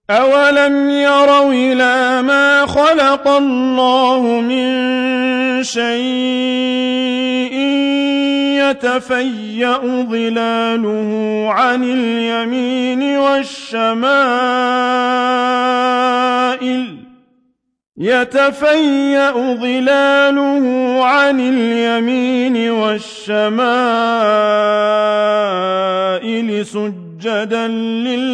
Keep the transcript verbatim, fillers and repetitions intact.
أَوَلَمْ يَرَوْا إِلَىٰ مَا خَلَقَ اللَّهُ مِن شَيْءٍ يَتَفَيَّأُ ظِلَالُهُ عَنِ الْيَمِينِ وَالشَّمَائِلِ يَتَفَيَّأُ ظِلَالُهُ عَنِ الْيَمِينِ وَالشَّمَائِلِ سُجَّدًا لِّلَّهِ